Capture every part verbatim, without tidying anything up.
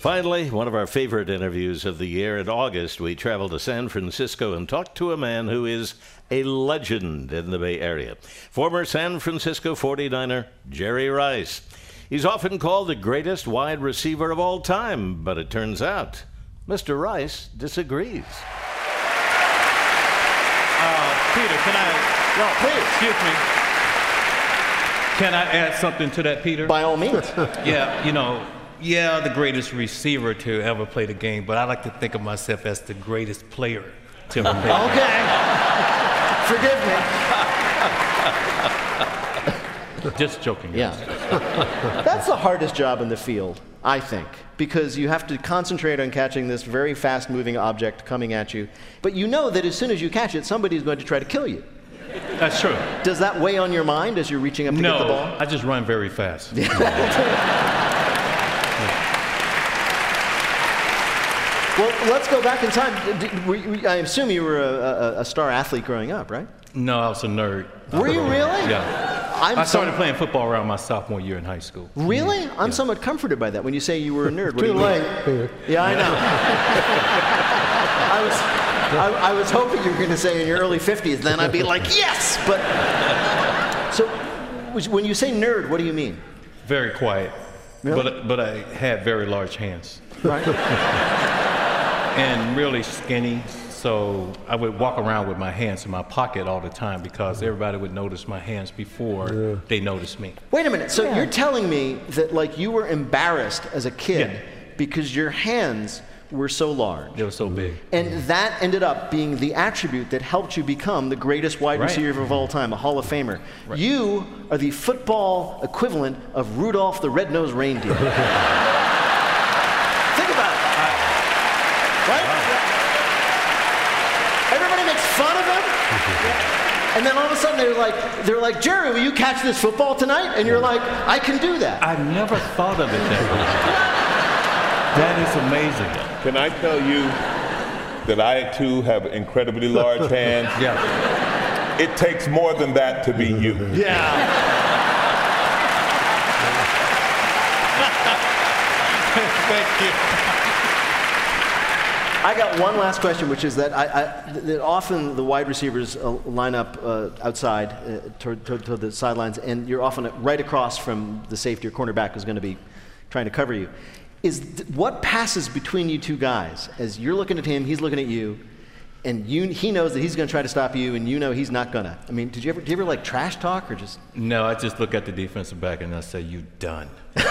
Finally, one of our favorite interviews of the year. In August, we traveled to San Francisco and talked to a man who is a legend in the Bay Area. Former San Francisco forty-niner, Jerry Rice. He's often called the greatest wide receiver of all time, but it turns out Mister Rice disagrees. Uh, Peter, can I... No, please. Excuse me. Can I add something to that, Peter? By all means. Yeah, you know, yeah, the greatest receiver to ever play the game, but I like to think of myself as the greatest player to ever play. Okay. Forgive me. Just joking. Guys. Yeah. That's the hardest job in the field, I think, because you have to concentrate on catching this very fast-moving object coming at you. But you know that as soon as you catch it, somebody's going to try to kill you. That's true. Does that weigh on your mind as you're reaching up to no, get the ball? No, I just run very fast. Well, let's go back in time. Did, were you, I assume you were a, a, a star athlete growing up, right? No, I was a nerd. Were you really? Yeah. I'm I started some... playing football around my sophomore year in high school. Really? Mm-hmm. I'm yeah. somewhat comforted by that. When you say you were a nerd, what Too do you late. mean? Yeah, I know. I was, I, I was hoping you were going to say in your early fifties. Then I'd be like, yes. But so, when you say nerd, what do you mean? Very quiet. Really? But but I had very large hands. Right. And really skinny, so I would walk around with my hands in my pocket all the time because everybody would notice my hands before yeah. they noticed me. Wait a minute, so yeah. you're telling me that like you were embarrassed as a kid yeah. because your hands were so large. They were so big. And that ended up being the attribute that helped you become the greatest wide right. receiver of all time, a Hall of Famer. Right. You are the football equivalent of Rudolph the Red-Nosed Reindeer. Think about it. Right? Everybody makes fun of him. And then all of a sudden they're like, they're like, Jerry, will you catch this football tonight? And you're like, I can do that. I never thought of it that way. That is amazing. Can I tell you that I too have incredibly large hands? Yeah. It takes more than that to be you. Yeah. Thank you. I got one last question, which is that I, I, that often the wide receivers uh, line up uh, outside uh, toward, toward, toward the sidelines, and you're often right across from the safety or cornerback who's going to be trying to cover you. Is th- what passes between you two guys as you're looking at him, he's looking at you, and you, he knows that he's going to try to stop you, and you know he's not gonna. I mean, did you ever, did you ever like trash talk or just? No, I just look at the defensive back and I say, "You done?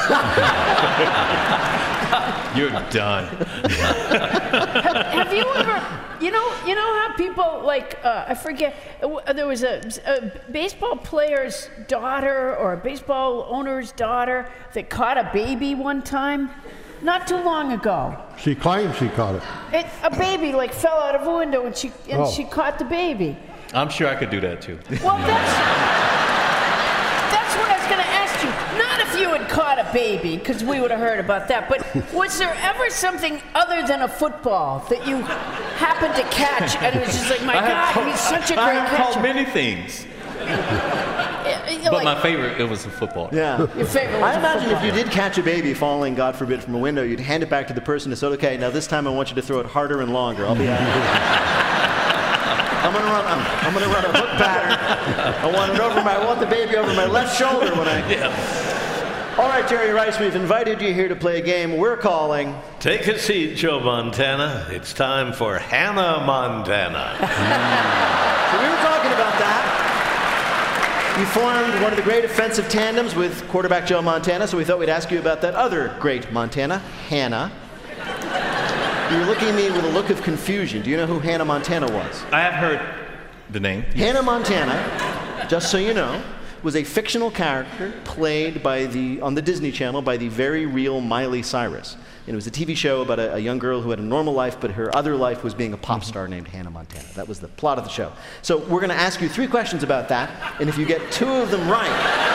You're done." have, have you ever, you know, you know how people like uh, I forget. Uh, there was a, a baseball player's daughter or a baseball owner's daughter that caught a baby one time. Not too long ago. She claims she caught it. It, a baby like fell out of a window and she and Oh. she caught the baby. I'm sure I could do that too. Well, that's that's what I was going to ask you. Not if you had caught a baby, because we would have heard about that. But was there ever something other than a football that you happened to catch and it was just like, my I God, have caught- he's such a I great have catcher? caught many things, Yeah, but like, my favorite it was a football. Yeah. Your favorite was I a imagine if football. you did catch a baby falling, God forbid, from a window, you'd hand it back to the person and say, okay, now this time I want you to throw it harder and longer. I'll be out. I'm gonna run. I'm, I'm gonna run a hook pattern. I want it over my. I want the baby over my left shoulder when I. Yeah. All right, Jerry Rice, we've invited you here to play a game we're calling. Take a seat, Joe Montana. It's time for Hannah Montana. So we were talking about that. You formed one of the great offensive tandems with quarterback Joe Montana, so we thought we'd ask you about that other great Montana, Hannah. You're looking at me with a look of confusion. Do you know who Hannah Montana was? I have heard the name. Hannah Montana, just so you know, was a fictional character played by the, on the Disney Channel by the very real Miley Cyrus. And it was a T V show about a, a young girl who had a normal life, but her other life was being a pop star named Hannah Montana. That was the plot of the show. So we're going to ask you three questions about that, and if you get two of them right,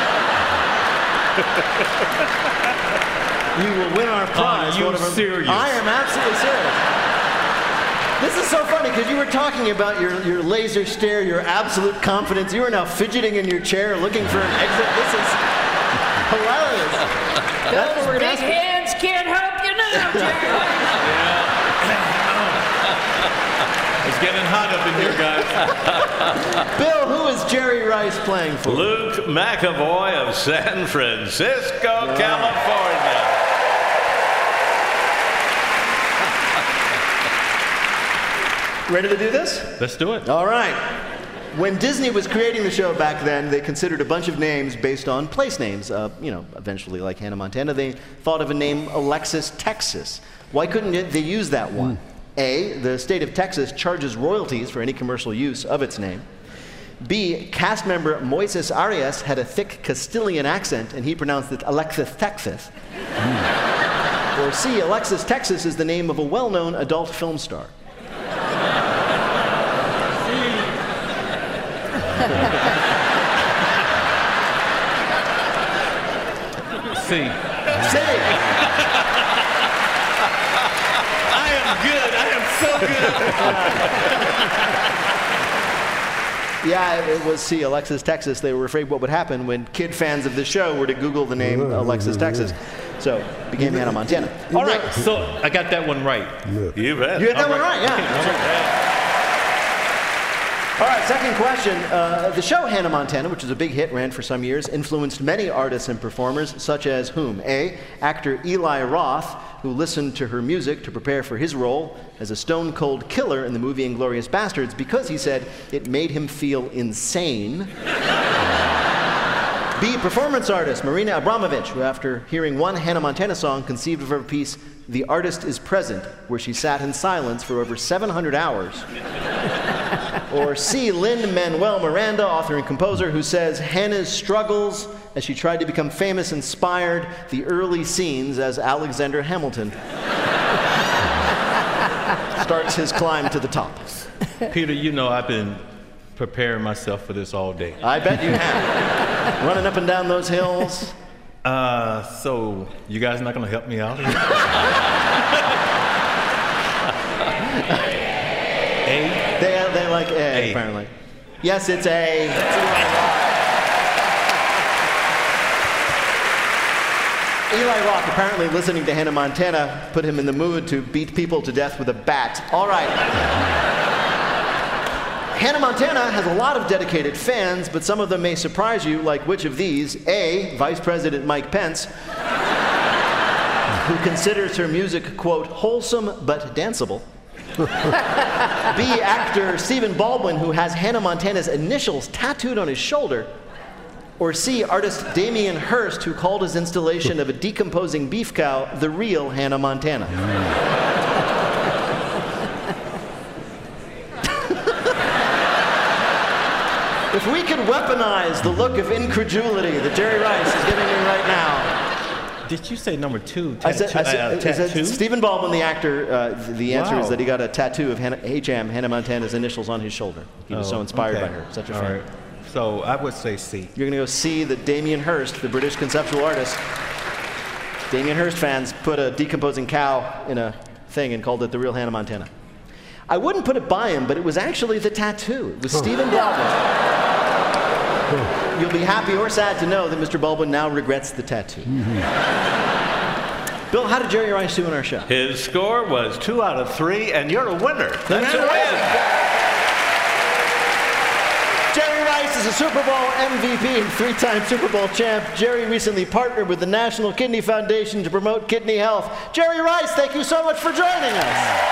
you will win our prize. Are you One of them- serious? I am absolutely serious. This is so funny because you were talking about your, your laser stare, your absolute confidence. You are now fidgeting in your chair looking for an exit. This is hilarious. That's what we're Those going to big ask you. hands can't help you now. now, Jerry. It's getting hot up in here, guys. Bill, who is Jerry Rice playing for? Luke McAvoy of San Francisco, California. Ready to do this? Let's do it. All right. When Disney was creating the show back then, they considered a bunch of names based on place names. Uh, you know, eventually, like Hannah Montana, they thought of a name, Alexis, Texas. Why couldn't it, they use that one? Mm. A, the state of Texas charges royalties for any commercial use of its name. B, cast member Moises Arias had a thick Castilian accent, and he pronounced it Alexis, Texas. Mm. Or C, Alexis, Texas is the name of a well-known adult film star. C. C. I am good. I am so good. Yeah, it was C, Alexis, Texas. They were afraid what would happen when kid fans of the show were to Google the name Alexis, Texas. So it became Hannah Montana. All right. So I got that one right. You bet. You got that All one right, yeah. Okay, All right, second question. Uh, the show Hannah Montana, which was a big hit, ran for some years, influenced many artists and performers, such as whom? A, actor Eli Roth, who listened to her music to prepare for his role as a stone-cold killer in the movie Inglourious Basterds because he said it made him feel insane. B, performance artist Marina Abramović, who after hearing one Hannah Montana song conceived of her piece, The Artist is Present, where she sat in silence for over seven hundred hours. Or C, Lin-Manuel Miranda, author and composer, who says Hannah's struggles as she tried to become famous inspired the early scenes as Alexander Hamilton starts his climb to the top. Peter, you know I've been preparing myself for this all day. I bet you have. Running up and down those hills. Uh, so you guys not gonna help me out? A? They, they like A, A, apparently. Yes, it's A. Eli Roth, apparently listening to Hannah Montana, put him in the mood to beat people to death with a bat. All right. Hannah Montana has a lot of dedicated fans, but some of them may surprise you, like which of these? A, Vice President Mike Pence, who considers her music, quote, wholesome but danceable. B, actor Stephen Baldwin, who has Hannah Montana's initials tattooed on his shoulder. Or C, artist Damien Hirst, who called his installation of a decomposing beef cow the real Hannah Montana. If we could weaponize the look of incredulity that Jerry Rice is giving me right now. Did you say number two? I said, I said, uh, I said tattoo? Stephen Baldwin, the actor, uh, the answer Wow. is that he got a tattoo of Hannah, H M, Hannah Montana's initials on his shoulder. He was Oh, so inspired okay. by her, such a All fan. right. So I would say C. You're going to go see that Damien Hirst, the British conceptual artist. Damien Hirst fans put a decomposing cow in a thing and called it the real Hannah Montana. I wouldn't put it by him, but it was actually the tattoo. It was Stephen Baldwin. You'll be happy or sad to know that Mister Baldwin now regrets the tattoo. Bill, how did Jerry Rice do in our show? His score was two out of three, and you're a winner. That's a win. Jerry Rice is a Super Bowl M V P and three-time Super Bowl champ. Jerry recently partnered with the National Kidney Foundation to promote kidney health. Jerry Rice, thank you so much for joining us.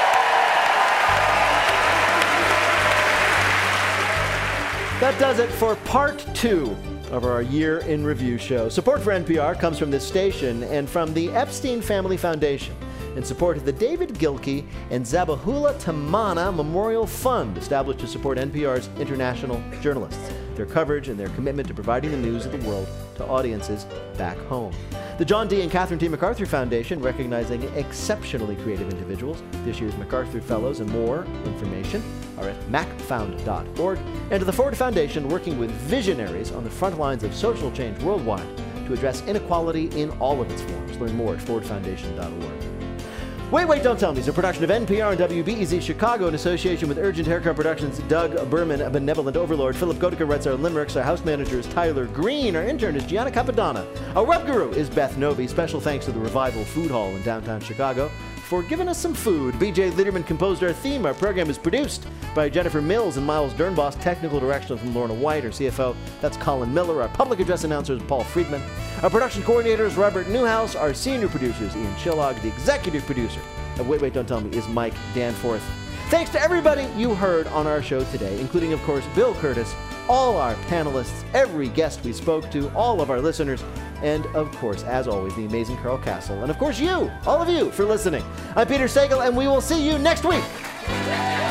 That does it for part two of our Year in Review show. Support for N P R comes from this station and from the Epstein Family Foundation in support of the David Gilkey and Zabihullah Tamana Memorial Fund, established to support N P R's international journalists, their coverage and their commitment to providing the news of the world to audiences back home. The John D. and Catherine T. MacArthur Foundation, recognizing exceptionally creative individuals. This year's MacArthur Fellows and more information are at mac found dot org. And to the Ford Foundation, working with visionaries on the front lines of social change worldwide to address inequality in all of its forms. Learn more at ford foundation dot org. Wait, Wait, Don't Tell Me is a production of N P R and W B E Z Chicago in association with Urgent Haircut Productions. Doug Berman, a benevolent overlord. Philip Gotica writes our limericks. Our house manager is Tyler Green. Our intern is Gianna Capadonna. Our web guru is Beth Novi. Special thanks to the Revival Food Hall in downtown Chicago for giving us some food. B J Liederman composed our theme. Our program is produced by Jennifer Mills and Miles Dernbos. Technical direction from Lorna White. Our C F O, that's Colin Miller. Our public address announcer is Paul Friedman. Our production coordinator is Robert Newhouse. Our senior producer is Ian Chillog. The executive producer of Wait, Wait, Don't Tell Me is Mike Danforth. Thanks to everybody you heard on our show today, including, of course, Bill Curtis, all our panelists, every guest we spoke to, all of our listeners, and, of course, as always, the amazing Carl Castle, and, of course, you, all of you, for listening. I'm Peter Sagal, and we will see you next week.